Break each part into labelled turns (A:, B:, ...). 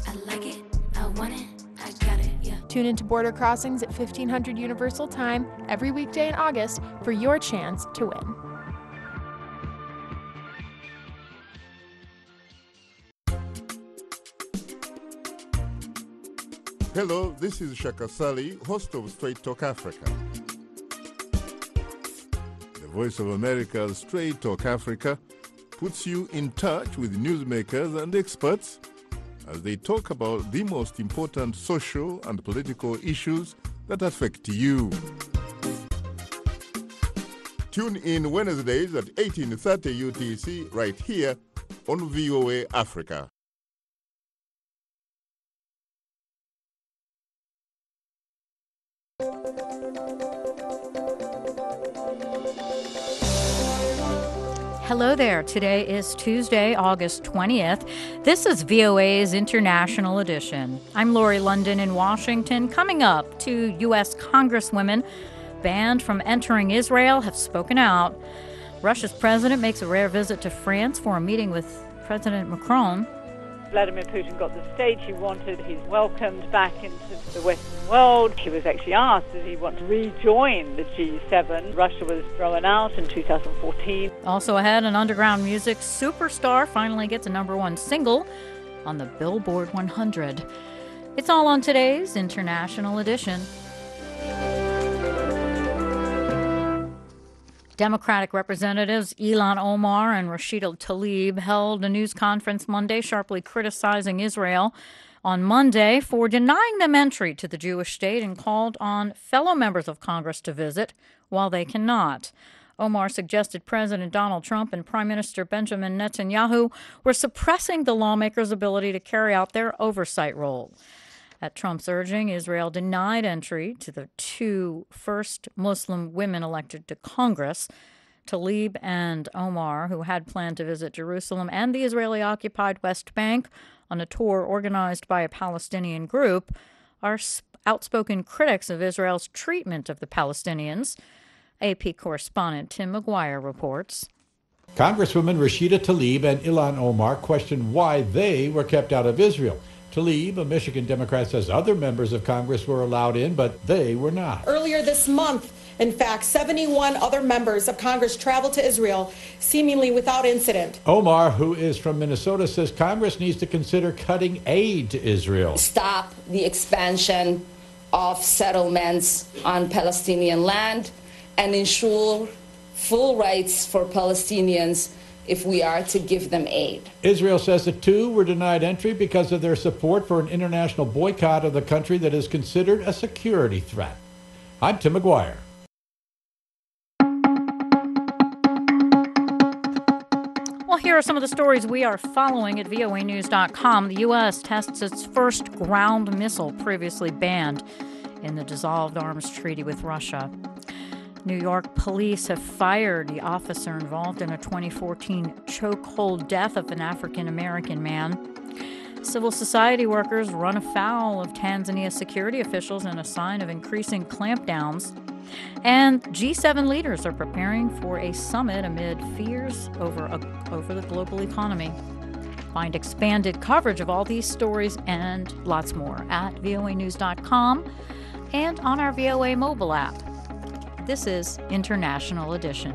A: I like it, I want it, I got it, yeah.
B: Tune into Border Crossings at 1500 Universal Time every weekday in August for your chance to win.
C: Hello, this is Shaka Sali, host of Straight Talk Africa. The Voice of America's Straight Talk Africa puts you in touch with newsmakers and experts as they talk about the most important social and political issues that affect you. Tune in Wednesdays at 18:30 UTC right here on VOA Africa.
D: Hello there. Today is Tuesday, August 20th. This is VOA's International Edition. I'm Lori London in Washington. Coming up, 2 U.S. congresswomen banned from entering Israel have spoken out. Russia's president makes a rare visit to France for a meeting with President Macron.
E: Vladimir Putin got the stage he wanted. He's welcomed back into the Western world. He was actually asked, did he want to rejoin the G7? Russia was thrown out in 2014.
D: Also ahead, an underground music superstar finally gets a #1 single on the Billboard 100. It's all on today's International Edition. Democratic Representatives Ilhan Omar and Rashida Tlaib held a news conference Monday sharply criticizing Israel on Monday for denying them entry to the Jewish state and called on fellow members of Congress to visit while they cannot. Omar suggested President Donald Trump and Prime Minister Benjamin Netanyahu were suppressing the lawmakers' ability to carry out their oversight role. At Trump's urging, Israel denied entry to the 2 first Muslim women elected to Congress. Tlaib and Omar, who had planned to visit Jerusalem and the Israeli-occupied West Bank on a tour organized by a Palestinian group, are outspoken critics of Israel's treatment of the Palestinians. AP correspondent Tim McGuire reports.
F: Congresswomen Rashida Tlaib and Ilhan Omar questioned why they were kept out of Israel. Tlaib, a Michigan Democrat, says other members of Congress were allowed in, but they were not.
G: Earlier this month, in fact, 71 other members of Congress traveled to Israel, seemingly without incident.
F: Omar, who is from Minnesota, says Congress needs to consider cutting aid to Israel.
H: Stop the expansion of settlements on Palestinian land and ensure full rights for Palestinians if we are to give them aid.
F: Israel says the 2 were denied entry because of their support for an international boycott of the country that is considered a security threat. I'm Tim McGuire.
D: Well, here are some of the stories we are following at voanews.com. The U.S. tests its first ground missile previously banned in the dissolved arms treaty with Russia. New York police have fired the officer involved in a 2014 chokehold death of an African-American man. Civil society workers run afoul of Tanzania security officials in a sign of increasing clampdowns. And G7 leaders are preparing for a summit amid fears over the global economy. Find expanded coverage of all these stories and lots more at voanews.com and on our VOA mobile app. This is International Edition.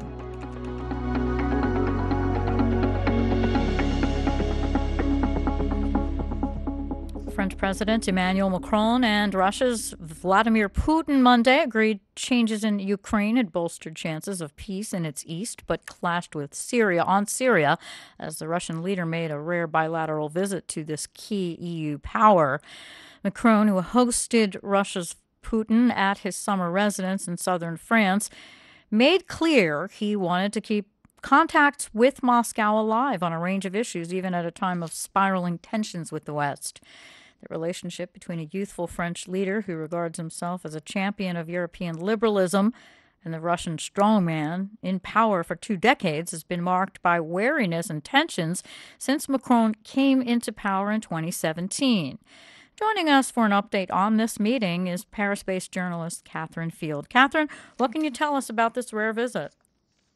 D: French President Emmanuel Macron and Russia's Vladimir Putin Monday agreed changes in Ukraine had bolstered chances of peace in its east, but clashed with Syria as the Russian leader made a rare bilateral visit to this key EU power. Macron, who hosted Russia's Putin at his summer residence in southern France, made clear he wanted to keep contacts with Moscow alive on a range of issues, even at a time of spiraling tensions with the West. The relationship between a youthful French leader who regards himself as a champion of European liberalism and the Russian strongman in power for 2 decades has been marked by wariness and tensions since Macron came into power in 2017. Joining us for an update on this meeting is Paris-based journalist Catherine Field. Catherine, what can you tell us about this rare visit?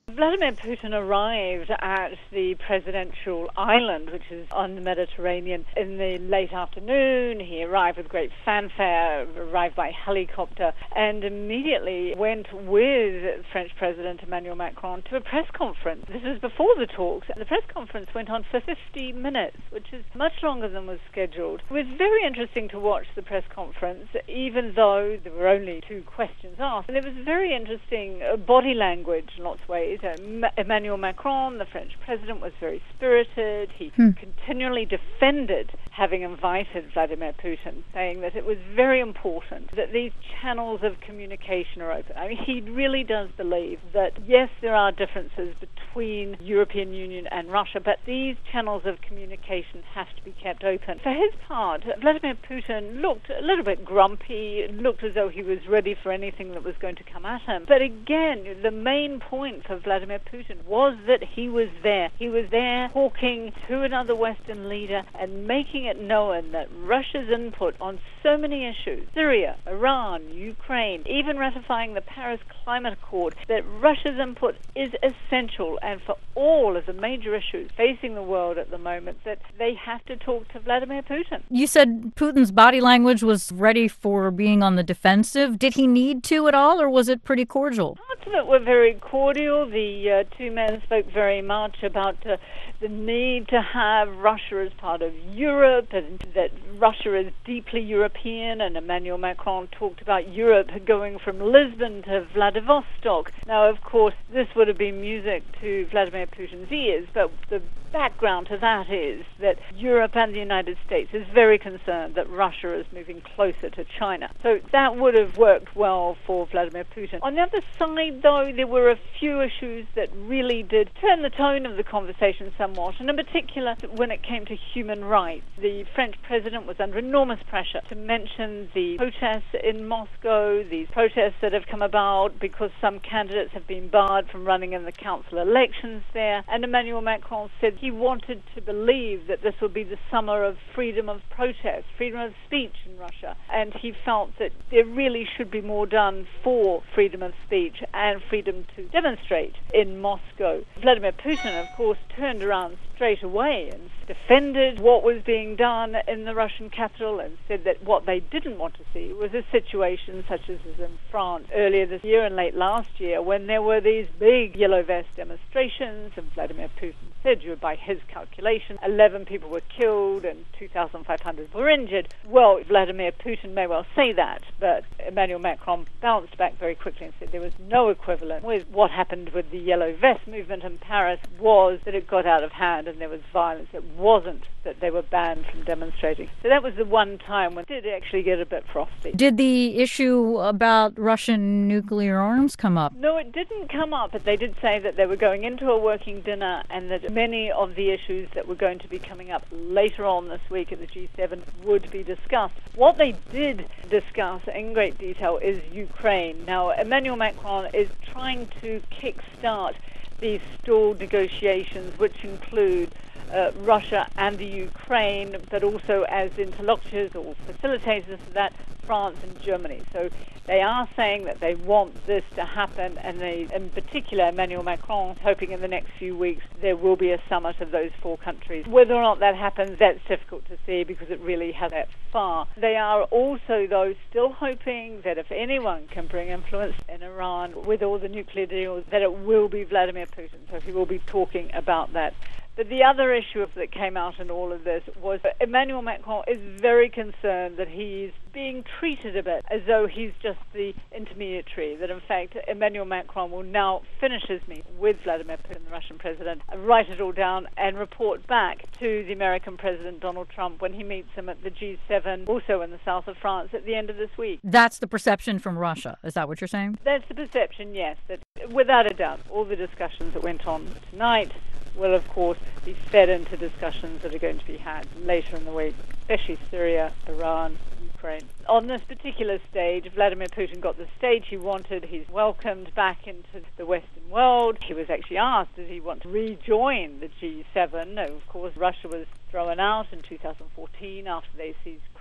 E: Vladimir Putin arrived at the presidential island, which is on the Mediterranean, in the late afternoon. He arrived with great fanfare, arrived by helicopter, and immediately went with French President Emmanuel Macron to a press conference. This was before the talks. The press conference went on for 50 minutes, which is much longer than was scheduled. It was very interesting to watch the press conference, even though there were only 2 questions asked. And it was very interesting body language in lots of ways. Emmanuel Macron, the French president, was very spirited. He continually defended having invited Vladimir Putin, saying that it was very important that these channels of communication are open. I mean, he really does believe that, yes, there are differences between European Union and Russia, but these channels of communication have to be kept open. For his part, Vladimir Putin looked a little bit grumpy, looked as though he was ready for anything that was going to come at him. But again, the main point for Vladimir Putin was that he was there. He was there talking to another Western leader and making it known that Russia's input on so many issues, Syria, Iran, Ukraine, even ratifying the Paris Climate Accord, that Russia's input is essential, and for all of the major issues facing the world at the moment, that they have to talk to Vladimir Putin.
D: You said Putin's body language was ready for being on the defensive. Did he need to at all, or was it pretty cordial?
E: Parts of it were very cordial. The 2 men spoke very much about the need to have Russia as part of Europe, and that Russia is deeply European, and Emmanuel Macron talked about Europe going from Lisbon to Vladivostok. Now, of course, this would have been music to Vladimir Putin's ears, but the background to that is that Europe and the United States is very concerned that Russia is moving closer to China. So that would have worked well for Vladimir Putin. On the other side, though, there were a few issues that really did turn the tone of the conversation somewhat, and in particular, when it came to human rights. The French president was under enormous pressure to mention the protests in Moscow, these protests that have come about because some candidates have been barred from running in the council elections there, and Emmanuel Macron said he wanted to believe that this would be the summer of freedom of protest, freedom of speech in Russia, and he felt that there really should be more done for freedom of speech and freedom to demonstrate in Moscow. Vladimir Putin, of course, turned around straight away and defended what was being done in the Russian capital and said that what they didn't want to see was a situation such as was in France earlier this year and late last year, when there were these big yellow vest demonstrations, and Vladimir Putin said, by his calculation, 11 people were killed and 2,500 were injured. Well, Vladimir Putin may well say that, but Emmanuel Macron bounced back very quickly and said there was no equivalent with what happened with the yellow vest movement in Paris, was that it got out of hand and there was violence. It wasn't that they were banned from demonstrating. So that was the one time when it did actually get a bit frosty.
D: Did the issue about Russian nuclear arms come up?
E: No, it didn't come up, but they did say that they were going into a working dinner and that many of the issues that were going to be coming up later on this week at the G7 would be discussed. What they did discuss in great detail is Ukraine. Now, Emmanuel Macron is trying to kickstart these stalled negotiations, which include Russia and the Ukraine, but also as interlocutors or facilitators of that, France and Germany. So they are saying that they want this to happen, and they, in particular, Emmanuel Macron, hoping in the next few weeks there will be a summit of those 4 countries. Whether or not that happens, that's difficult to see because it really hasn't that far. They are also, though, still hoping that if anyone can bring influence in Iran with all the nuclear deals, that it will be Vladimir Putin. So he will be talking about that. But the other issue that came out in all of this was that Emmanuel Macron is very concerned that he's being treated a bit as though he's just the intermediary, that in fact Emmanuel Macron will now finish his meeting with Vladimir Putin, the Russian president, write it all down and report back to the American president Donald Trump when he meets him at the G7, also in the south of France, at the end of this week.
D: That's the perception from Russia. Is that what you're saying?
E: That's the perception, yes. That without a doubt, all the discussions that went on tonight will, of course, be fed into discussions that are going to be had later in the week, especially Syria, Iran, Ukraine. On this particular stage, Vladimir Putin got the stage he wanted. He's welcomed back into the Western world. He was actually asked, does he want to rejoin the G7? No, of course, Russia was thrown out in 2014 after they seized Crimea.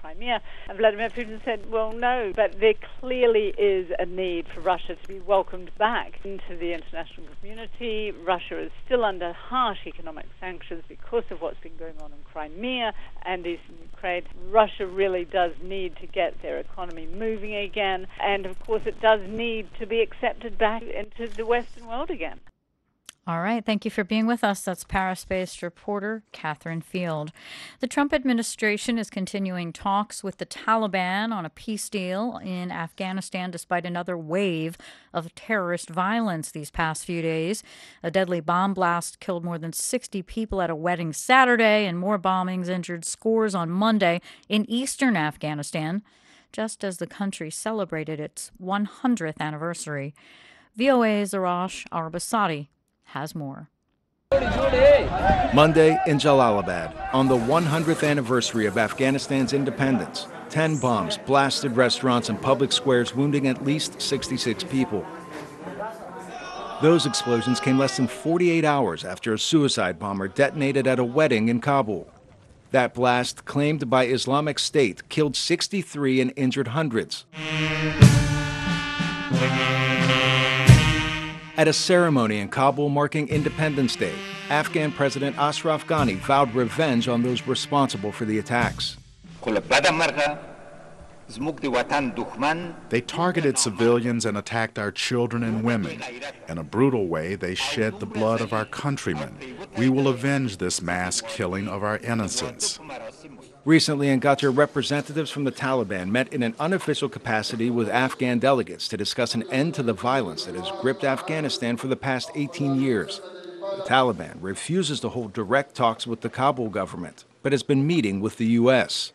E: Crimea. And Vladimir Putin said, well, no, but there clearly is a need for Russia to be welcomed back into the international community. Russia is still under harsh economic sanctions because of what's been going on in Crimea and eastern Ukraine. Russia really does need to get their economy moving again, and of course it does need to be accepted back into the Western world again.
D: All right. Thank you for being with us. That's Paris-based reporter Catherine Field. The Trump administration is continuing talks with the Taliban on a peace deal in Afghanistan despite another wave of terrorist violence these past few days. A deadly bomb blast killed more than 60 people at a wedding Saturday, and more bombings injured scores on Monday in eastern Afghanistan, just as the country celebrated its 100th anniversary. VOA's Arash Arabasadi has more.
I: Monday in Jalalabad, on the 100th anniversary of Afghanistan's independence, 10 bombs blasted restaurants and public squares, wounding at least 66 people. Those explosions came less than 48 hours after a suicide bomber detonated at a wedding in Kabul. That blast, claimed by Islamic State, killed 63 and injured hundreds. At a ceremony in Kabul marking Independence Day, Afghan President Ashraf Ghani vowed revenge on those responsible for the attacks.
J: They targeted civilians and attacked our children and women. In a brutal way, they shed the blood of our countrymen. We will avenge this mass killing of our innocents.
I: Recently in Qatar, representatives from the Taliban met in an unofficial capacity with Afghan delegates to discuss an end to the violence that has gripped Afghanistan for the past 18 years. The Taliban refuses to hold direct talks with the Kabul government, but has been meeting with the U.S.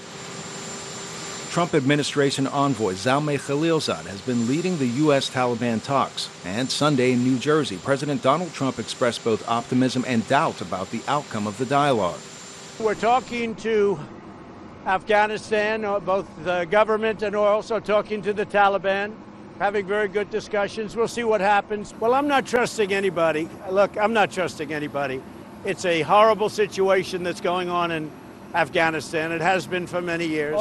I: Trump administration envoy Zalmay Khalilzad has been leading the U.S. Taliban talks. And Sunday in New Jersey, President Donald Trump expressed both optimism and doubt about the outcome of the dialogue.
K: We're talking to Afghanistan, both the government, and we're also talking to the Taliban, having very good discussions. We'll see what happens. Well, I'm not trusting anybody. Look, I'm not trusting anybody. It's a horrible situation that's going on in Afghanistan. It has been for many years.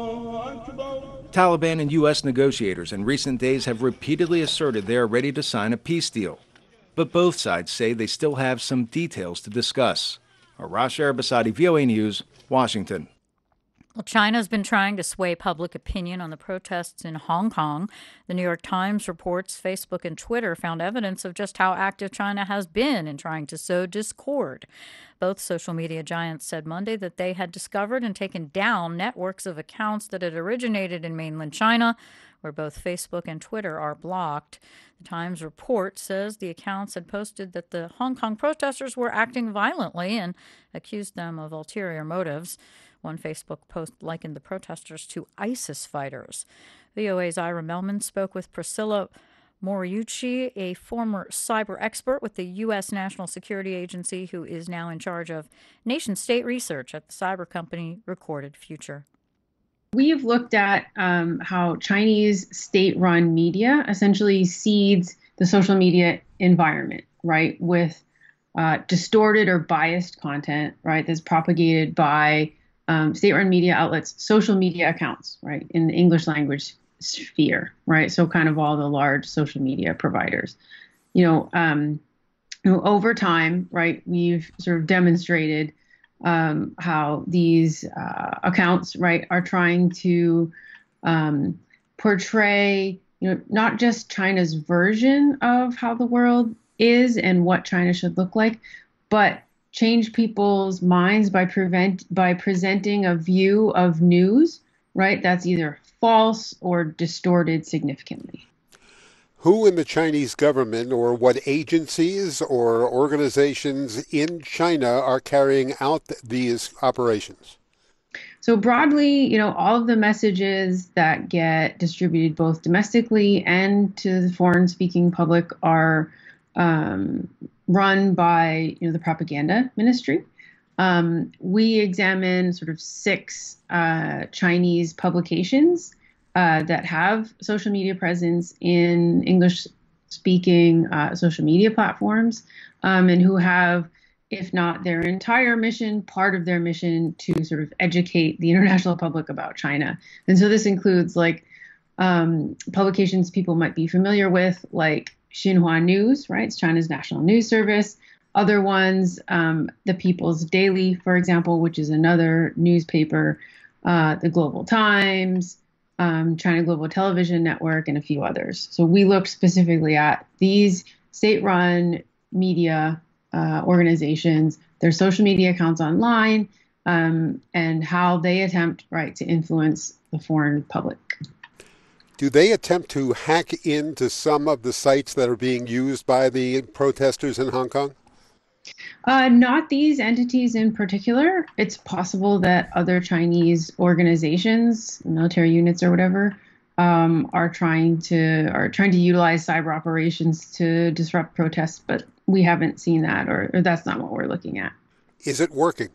I: Taliban and U.S. negotiators in recent days have repeatedly asserted they are ready to sign a peace deal. But both sides say they still have some details to discuss. Arash Arabasadi, VOA News, Washington.
D: Well, China's been trying to sway public opinion on the protests in Hong Kong. The New York Times reports Facebook and Twitter found evidence of just how active China has been in trying to sow discord. Both social media giants said Monday that they had discovered and taken down networks of accounts that had originated in mainland China, where both Facebook and Twitter are blocked. The Times report says the accounts had posted that the Hong Kong protesters were acting violently and accused them of ulterior motives. One Facebook post likened the protesters to ISIS fighters. VOA's Ira Melman spoke with Priscilla Moriucci, a former cyber expert with the U.S. National Security Agency who is now in charge of nation-state research at the cyber company Recorded Future.
L: We've looked at how Chinese state-run media essentially seeds the social media environment, right, with distorted or biased content, right, that's propagated by state-run media outlets, social media accounts, right, in the English language sphere, right, so kind of all the large social media providers. Over time, right, we've sort of demonstrated how these accounts, right, are trying to portray, not just China's version of how the world is and what China should look like, but change people's minds by presenting a view of news, right, that's either false or distorted significantly.
M: Who in the Chinese government or what agencies or organizations in China are carrying out these operations?
L: So broadly, all of the messages that get distributed both domestically and to the foreign-speaking public are run by the propaganda ministry. We examine sort of 6 Chinese publications that have social media presence in English-speaking social media platforms, and who have if not their entire mission, part of their mission to sort of educate the international public about China. And so this includes like publications people might be familiar with, like Xinhua News, right? It's China's national news service. Other ones, the People's Daily, for example, which is another newspaper, the Global Times, China Global Television Network, and a few others. So we looked specifically at these state-run media organizations, their social media accounts online, and how they attempt, right, to influence the foreign public.
M: Do they attempt to hack into some of the sites that are being used by the protesters in Hong Kong?
L: Not these entities in particular. It's possible that other Chinese organizations, military units or whatever, are trying to utilize cyber operations to disrupt protests, but we haven't seen that, or that's not what we're looking at.
M: Is it working?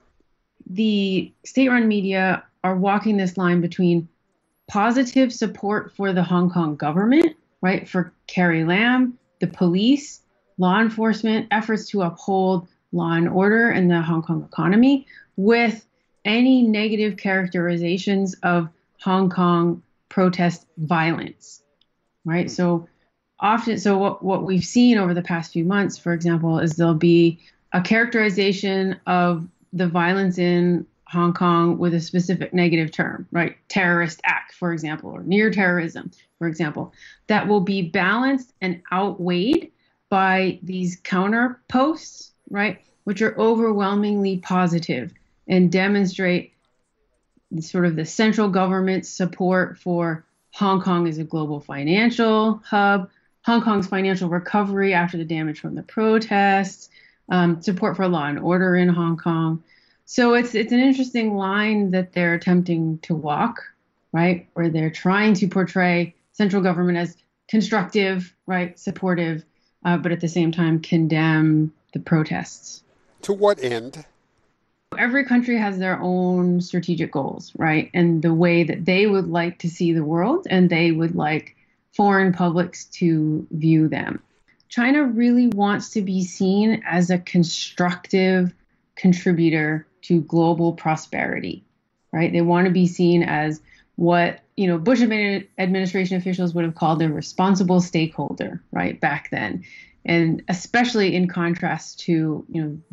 L: The state-run media are walking this line between positive support for the Hong Kong government, right, for Carrie Lam, the police, law enforcement, efforts to uphold law and order and the Hong Kong economy, with any negative characterizations of Hong Kong protest violence, right? So often, what we've seen over the past few months, for example, is there'll be a characterization of the violence in Hong Kong with a specific negative term, right? Terrorist act, for example, or near terrorism, for example, that will be balanced and outweighed by these counter posts, right, which are overwhelmingly positive and demonstrate sort of the central government's support for Hong Kong as a global financial hub, Hong Kong's financial recovery after the damage from the protests, support for law and order in Hong Kong. So it's an interesting line that they're attempting to walk, right, where they're trying to portray central government as constructive, right, supportive, but at the same time condemn the protests.
M: To what end?
L: Every country has their own strategic goals, right? And the way that they would like to see the world, and they would like foreign publics to view them. China really wants to be seen as a constructive contributor to global prosperity, right? They want to be seen as what, Bush administration officials would have called a responsible stakeholder, right, back then. And especially in contrast to,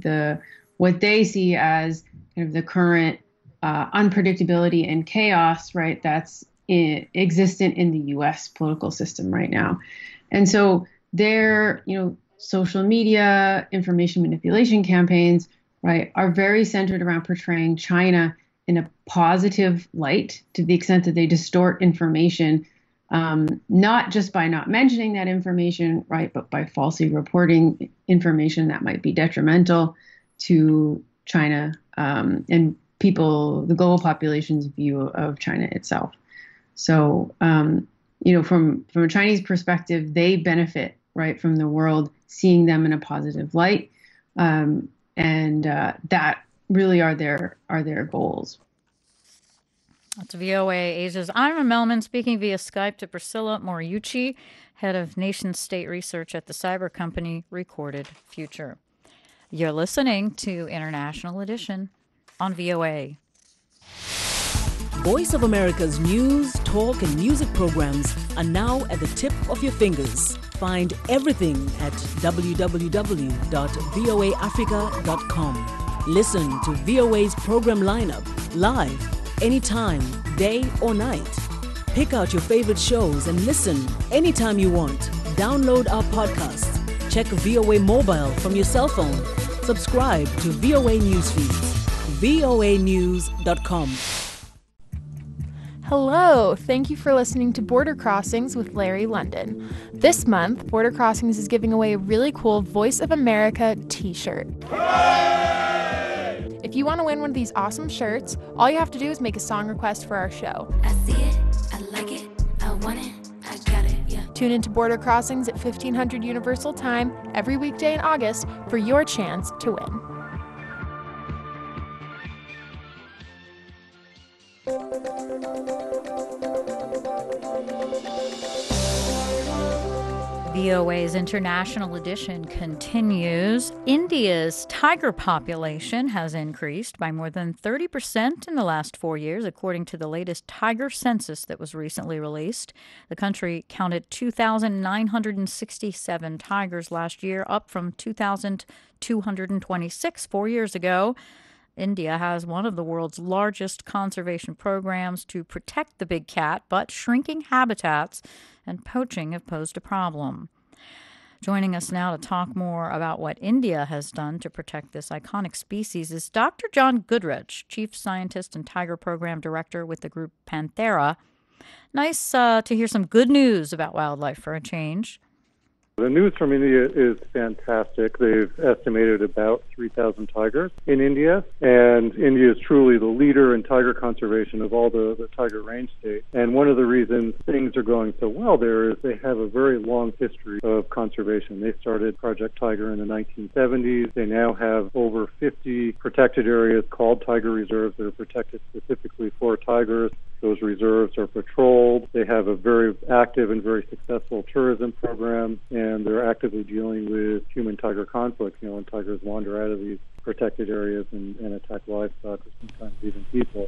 L: what they see as kind of the current unpredictability and chaos, right, that's existent in the U.S. political system right now. And so their, social media, information manipulation campaigns, right, are very centered around portraying China in a positive light to the extent that they distort information, not just by not mentioning that information, right, but by falsely reporting information that might be detrimental to China and the global population's view of China itself. So, from a Chinese perspective, they benefit, right, from the world seeing them in a positive light. And that really are their goals.
D: That's VOA Asia's Ira Melman speaking via Skype to Priscilla Moriucci, head of nation-state research at the cyber company Recorded Future. You're listening to International Edition on VOA.
N: Voice of America's news, talk, and music programs are now at the tip of your fingers. Find everything at www.voaafrica.com. Listen to VOA's program lineup live, anytime, day or night. Pick out your favorite shows and listen anytime you want. Download our podcasts. Check VOA Mobile from your cell phone. Subscribe to VOA News feeds. voanews.com.
B: Hello, thank you for listening to Border Crossings with Larry London. This month, Border Crossings is giving away a really cool Voice of America t-shirt. Hooray! If you want to win one of these awesome shirts, all you have to do is make a song request for our show.
A: I see it, I like it, I want it, I got it, yeah.
B: Tune into Border Crossings at 1500 Universal Time every weekday in August for your chance to win.
D: VOA's International Edition continues. India's tiger population has increased by more than 30% in the last 4 years, according to the latest tiger census that was recently released. The country counted 2,967 tigers last year, up from 2,226 4 years ago. India has one of the world's largest conservation programs to protect the big cat, but shrinking habitats and poaching have posed a problem. Joining us now to talk more about what India has done to protect this iconic species is Dr. John Goodrich, Chief Scientist and Tiger Program Director with the group Panthera. Nice to hear some good news about wildlife for a change.
O: The news from India is fantastic. They've estimated about 3,000 tigers in India, and India is truly the leader in tiger conservation of all the tiger range states. And one of the reasons things are going so well there is they have a very long history of conservation. They started Project Tiger in the 1970s. They now have over 50 protected areas called tiger reserves that are protected specifically for tigers. Those reserves are patrolled. They have a very active and very successful tourism program, and they're actively dealing with human-tiger conflicts, when tigers wander out of these protected areas and attack livestock or sometimes even people.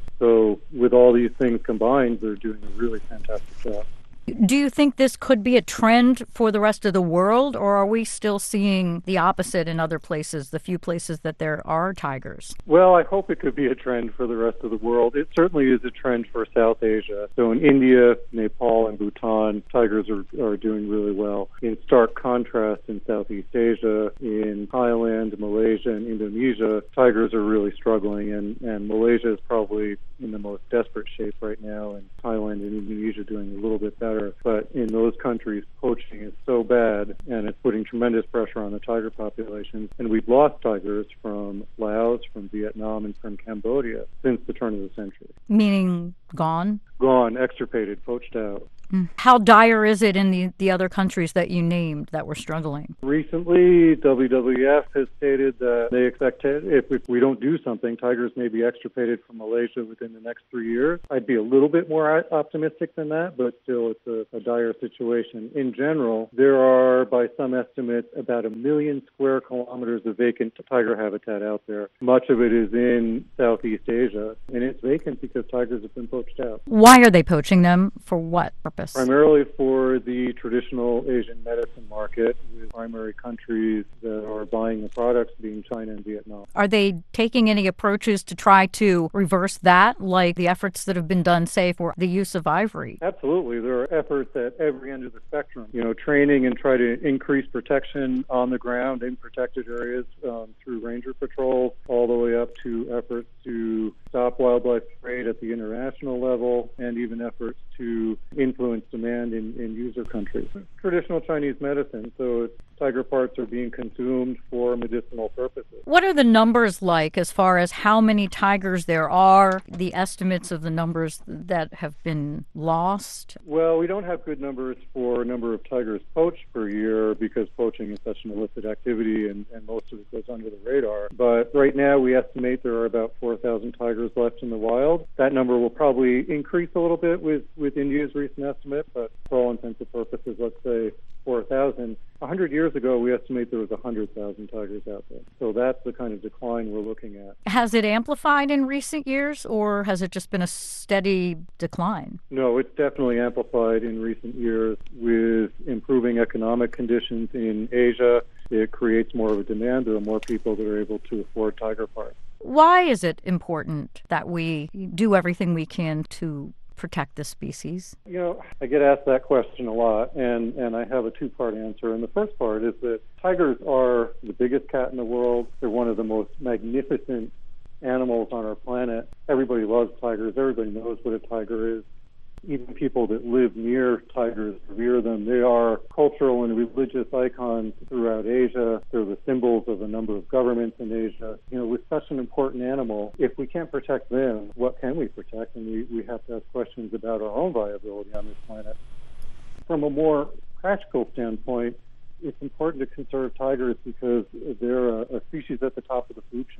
O: So with all these things combined, they're doing a really fantastic job.
D: Do you think this could be a trend for the rest of the world, or are we still seeing the opposite in other places, the few places that there are tigers?
O: Well, I hope it could be a trend for the rest of the world. It certainly is a trend for South Asia. So in India, Nepal, and Bhutan, tigers are doing really well. In stark contrast, in Southeast Asia, in Thailand, Malaysia, and Indonesia, tigers are really struggling, and Malaysia is probably in the most desperate shape right now, and Thailand and Indonesia doing a little bit better. But in those countries, poaching is so bad, and it's putting tremendous pressure on the tiger populations. And we've lost tigers from Laos, from Vietnam, and from Cambodia since the turn of the century.
D: Meaning gone?
O: Gone, extirpated, poached out.
D: How dire is it in the other countries that you named that were struggling?
O: Recently, WWF has stated that they expect if we don't do something, tigers may be extirpated from Malaysia within the next 3 years. I'd be a little bit more optimistic than that, but still it's a dire situation. In general, there are, by some estimates, about 1 million square kilometers of vacant tiger habitat out there. Much of it is in Southeast Asia, and it's vacant because tigers have been poached out.
D: Why are they poaching them? For what purpose?
O: Primarily for the traditional Asian medicine market, with primary countries that are buying the products being China and Vietnam.
D: Are they taking any approaches to try to reverse that, like the efforts that have been done, say, for the use of ivory?
O: Absolutely. There are efforts at every end of the spectrum. Training and try to increase protection on the ground in protected areas through ranger patrols, all the way up to efforts to stop wildlife trade at the international level, and even efforts to influence demand in user countries. Traditional Chinese medicine, so tiger parts are being consumed for medicinal purposes.
D: What are the numbers like as far as how many tigers there are, the estimates of the numbers that have been lost?
O: Well, we don't have good numbers for number of tigers poached per year because poaching is such an illicit activity and most of it goes under the radar. But right now we estimate there are about 4,000 tigers left in the wild. That number will probably increase a little bit with India's recent estimate, but for all intents and purposes, let's say 4,000. 100 years ago, we estimate there was 100,000 tigers out there. So that's the kind of decline we're looking at.
D: Has it amplified in recent years, or has it just been a steady decline?
O: No, it's definitely amplified in recent years with improving economic conditions in Asia. It creates more of a demand. There are more people that are able to afford tiger parts.
D: Why is it important that we do everything we can to protect the species?
O: I get asked that question a lot, and I have a two-part answer. And the first part is that tigers are the biggest cat in the world. They're one of the most magnificent animals on our planet. Everybody loves tigers. Everybody knows what a tiger is. Even people that live near tigers revere them. They are cultural and religious icons throughout Asia. They're the symbols of a number of governments in Asia. With such an important animal, if we can't protect them, what can we protect? And we have to ask questions about our own viability on this planet. From a more practical standpoint, it's important to conserve tigers because they're a species at the top of the food chain.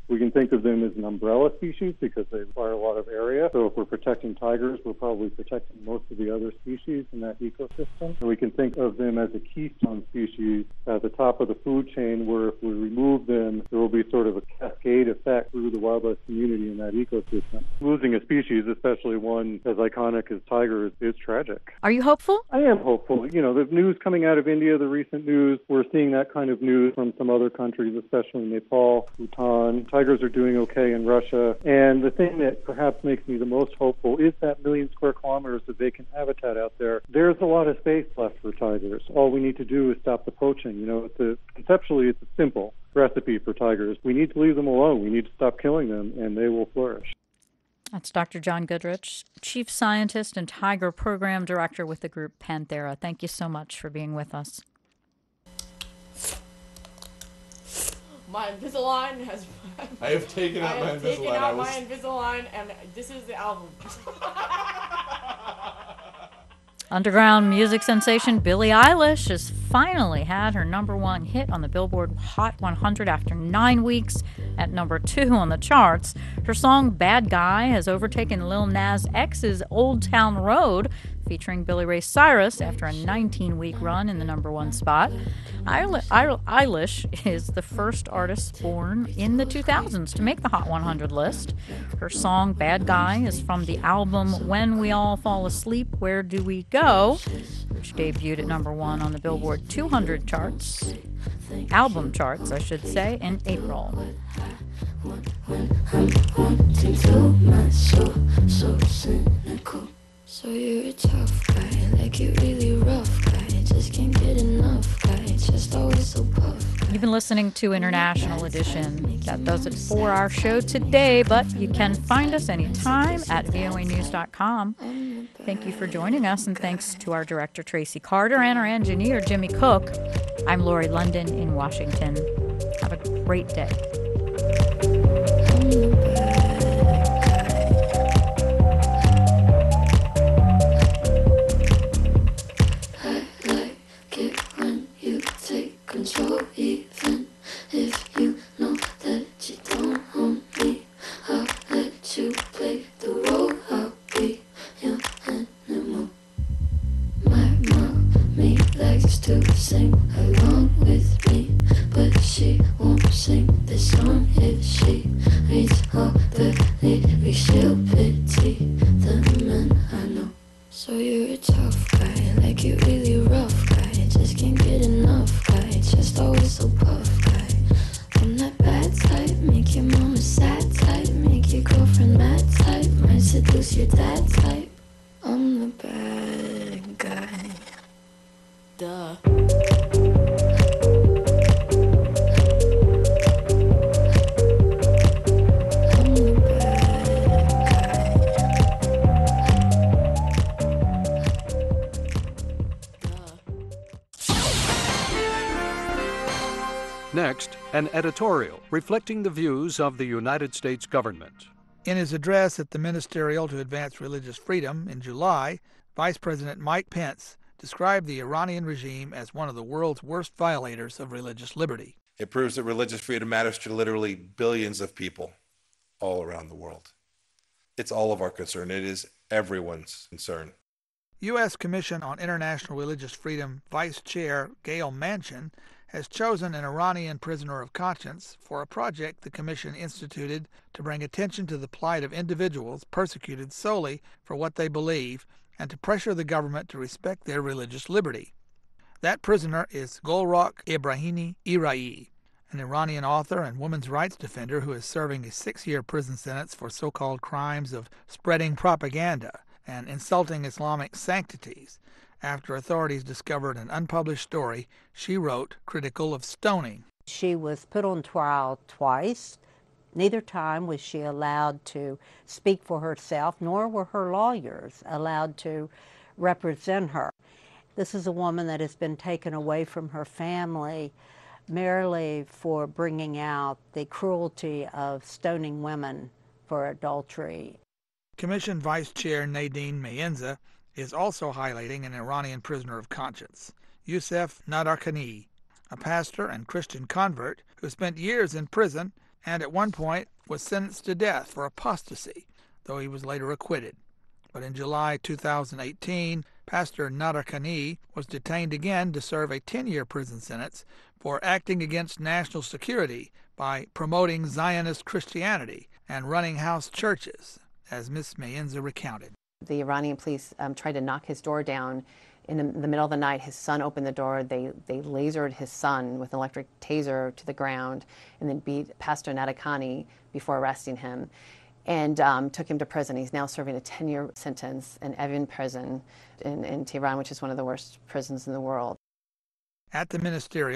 O: We can think of them as an umbrella species because they require a lot of area. So if we're protecting tigers, we're probably protecting most of the other species in that ecosystem. And we can think of them as a keystone species at the top of the food chain, where if we remove them, there will be sort of a cascade effect through the wildlife community in that ecosystem. Losing a species, especially one as iconic as tigers, is tragic.
D: Are you hopeful?
O: I am hopeful. You know, the news coming out of India, the recent news, we're seeing that kind of news from some other countries, especially Nepal, Bhutan. Tigers are doing okay in Russia. And the thing that perhaps makes me the most hopeful is that 1,000,000 square kilometers of vacant habitat out there. There's a lot of space left for tigers. All we need to do is stop the poaching. You know, conceptually, it's a simple recipe for tigers. We need to leave them alone. We need to stop killing them, and they will flourish.
D: That's Dr. John Goodrich, Chief Scientist and Tiger Program Director with the group Panthera. Thank you so much for being with us.
P: My Invisalign has...
Q: I have taken out my Invisalign.
P: taken out my Invisalign, and this is the album.
D: Underground music sensation Billie Eilish has finally had her #1 hit on the Billboard Hot 100 after 9 weeks at #2 on the charts. Her song Bad Guy has overtaken Lil Nas X's Old Town Road, featuring Billy Ray Cyrus after a 19-week run in the #1 spot. Eilish is the first artist born in the 2000s to make the Hot 100 list. Her song Bad Guy is from the album When We All Fall Asleep, Where Do We Go?, which debuted at #1 on the Billboard 200 charts, album charts, I should say, in April.
A: So you're a tough guy, like you're really rough guy. Just can't get enough guy, just always so puff.
D: You've been listening to International Edition. That does it for our show today, but you can find us anytime at voanews.com. Thank you for joining us, and thanks to our director, Tracy Carter, and our engineer, Jimmy Cook. I'm Lori London in Washington. Have a great day.
A: Control, even if you know that you don't own me. I'll let you play the role. I'll be your animal. My mommy likes to sing along with me, but she won't sing this song if she reads all the lyrics. She'll pity the men I know. So you're a tough guy, like you're really rough guy. Just can't get enough guy. Just always so puff guy. I'm that bad type, make your mama sad type, make your girlfriend mad type, might seduce your dad type. I'm the bad guy. Duh.
R: Next, an editorial reflecting the views of the United States government.
S: In his address at the Ministerial to Advance Religious Freedom in July, Vice President Mike Pence described the Iranian regime as one of the world's worst violators of religious liberty.
T: It proves that religious freedom matters to literally billions of people all around the world. It's all of our concern. It is everyone's concern.
S: U.S. Commission on International Religious Freedom Vice Chair Gail Manchin has chosen an Iranian prisoner of conscience for a project the Commission instituted to bring attention to the plight of individuals persecuted solely for what they believe and to pressure the government to respect their religious liberty. That prisoner is Golrokh Ebrahimi Iraei, an Iranian author and women's rights defender who is serving a 6-year prison sentence for so-called crimes of spreading propaganda and insulting Islamic sanctities, after authorities discovered an unpublished story she wrote critical of stoning.
U: She was put on trial twice. Neither time was she allowed to speak for herself, nor were her lawyers allowed to represent her. This is a woman that has been taken away from her family merely for bringing out the cruelty of stoning women for adultery.
S: Commission Vice Chair Nadine Mayenza is also highlighting an Iranian prisoner of conscience, Youssef Nadarkhani, a pastor and Christian convert who spent years in prison and at one point was sentenced to death for apostasy, though he was later acquitted. But in July 2018, Pastor Nadarkhani was detained again to serve a 10-year prison sentence for acting against national security by promoting Zionist Christianity and running house churches, as Ms. Mayenza recounted.
C: The Iranian police tried to knock his door down. In the middle of the night, his son opened the door. They lasered his son with an electric taser to the ground and then beat Pastor Nadarkhani before arresting him and took him to prison. He's now serving a 10-year sentence in Evin prison in Tehran, which is one of the worst prisons in the world.
S: At the ministerial